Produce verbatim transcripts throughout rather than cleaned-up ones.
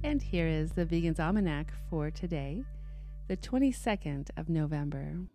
And here is the Vegan's Almanac for today, the twenty-second of November.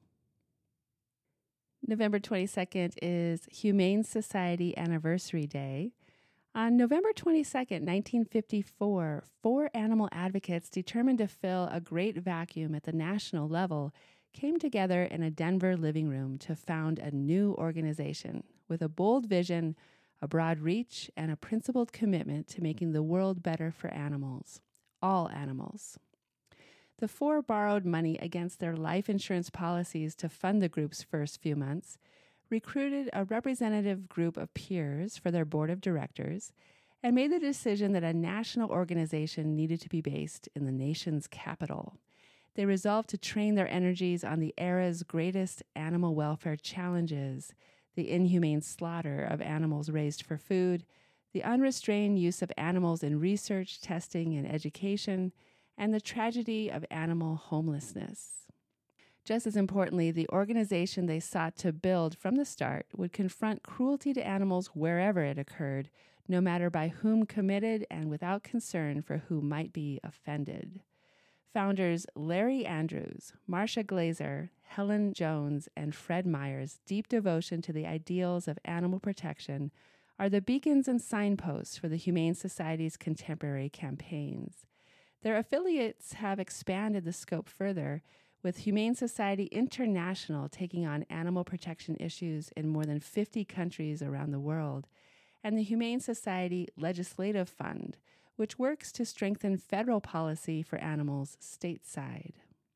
November twenty-second is Humane Society Anniversary Day. On November twenty-second, nineteen fifty-four, four animal advocates determined to fill a great vacuum at the national level came together in a Denver living room to found a new organization with a bold vision, a broad reach, and a principled commitment to making the world better for animals, all animals. The four borrowed money against their life insurance policies to fund the group's first few months, recruited a representative group of peers for their board of directors, and made the decision that a national organization needed to be based in the nation's capital. They resolved to train their energies on the era's greatest animal welfare challenges, the inhumane slaughter of animals raised for food, the unrestrained use of animals in research, testing, and education, and the tragedy of animal homelessness. Just as importantly, the organization they sought to build from the start would confront cruelty to animals wherever it occurred, no matter by whom committed and without concern for who might be offended. Founders Larry Andrews, Marcia Glazer, Helen Jones, and Fred Meyer's deep devotion to the ideals of animal protection are the beacons and signposts for the Humane Society's contemporary campaigns. Their affiliates have expanded the scope further, with Humane Society International taking on animal protection issues in more than fifty countries around the world, and the Humane Society Legislative Fund, which works to strengthen federal policy for animals stateside.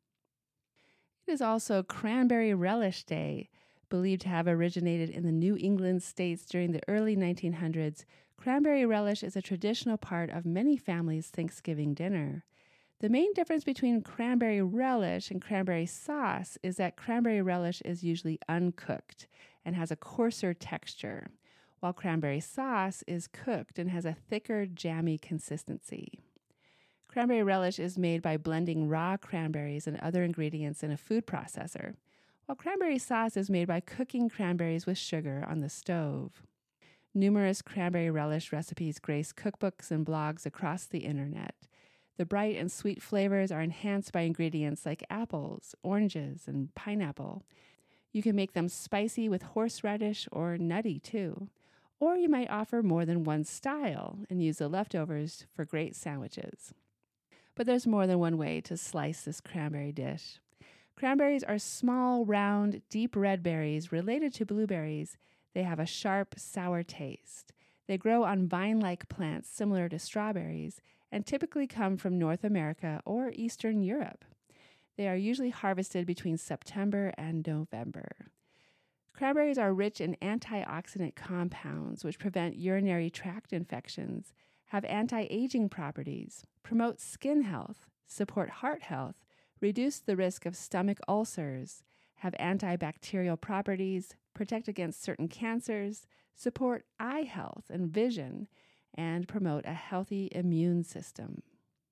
It is also Cranberry Relish Day. Believed to have originated in the New England states during the early nineteen hundreds, cranberry relish is a traditional part of many families' Thanksgiving dinner. The main difference between cranberry relish and cranberry sauce is that cranberry relish is usually uncooked and has a coarser texture, while cranberry sauce is cooked and has a thicker, jammy consistency. Cranberry relish is made by blending raw cranberries and other ingredients in a food processor, while cranberry sauce is made by cooking cranberries with sugar on the stove. Numerous cranberry relish recipes grace cookbooks and blogs across the internet. The bright and sweet flavors are enhanced by ingredients like apples, oranges, and pineapple. You can make them spicy with horseradish or nutty too. Or you might offer more than one style and use the leftovers for great sandwiches. But there's more than one way to slice this cranberry dish. Cranberries are small, round, deep red berries related to blueberries. They have a sharp, sour taste. They grow on vine-like plants similar to strawberries and typically come from North America or Eastern Europe. They are usually harvested between September and November. Cranberries are rich in antioxidant compounds which prevent urinary tract infections, have anti-aging properties, promote skin health, support heart health, reduce the risk of stomach ulcers, have antibacterial properties, protect against certain cancers, support eye health and vision, and promote a healthy immune system.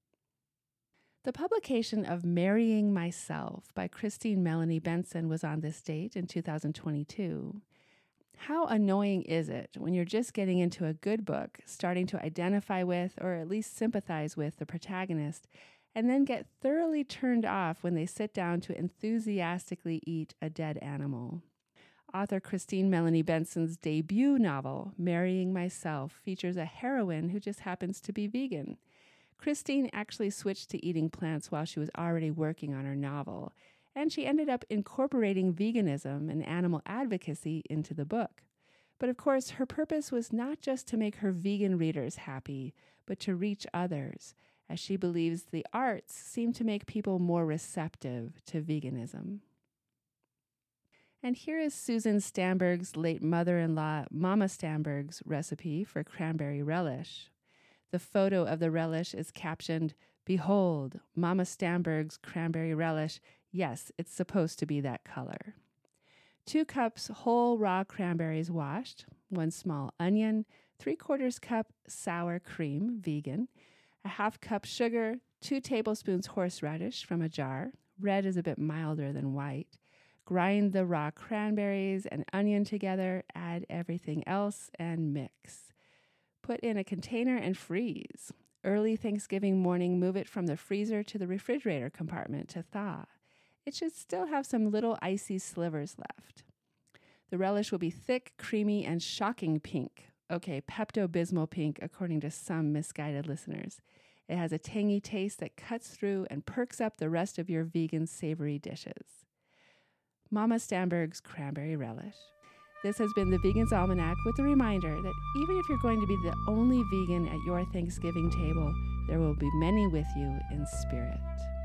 The publication of Marrying Myself by Christine Melanie Benson was on this date in two thousand twenty-two. How annoying is it when you're just getting into a good book, starting to identify with or at least sympathize with the protagonist, and then get thoroughly turned off when they sit down to enthusiastically eat a dead animal? Author Christine Melanie Benson's debut novel, Marrying Myself, features a heroine who just happens to be vegan. Christine actually switched to eating plants while she was already working on her novel, and she ended up incorporating veganism and animal advocacy into the book. But of course, her purpose was not just to make her vegan readers happy, but to reach others, as she believes the arts seem to make people more receptive to veganism. And here is Susan Stamberg's late mother-in-law, Mama Stamberg's recipe for cranberry relish. The photo of the relish is captioned, "Behold, Mama Stamberg's cranberry relish. Yes, it's supposed to be that color." Two cups whole raw cranberries washed, one small onion, three quarters cup sour cream, vegan, a half cup sugar, two tablespoons horseradish from a jar. Red is a bit milder than white. Grind the raw cranberries and onion together, add everything else, and mix. Put in a container and freeze. Early Thanksgiving morning, move it from the freezer to the refrigerator compartment to thaw. It should still have some little icy slivers left. The relish will be thick, creamy, and shocking pink. Okay, Pepto-Bismol pink, according to some misguided listeners. It has a tangy taste that cuts through and perks up the rest of your vegan savory dishes. Mama Stanberg's Cranberry Relish. This has been the Vegan's Almanac with a reminder that even if you're going to be the only vegan at your Thanksgiving table, there will be many with you in spirit.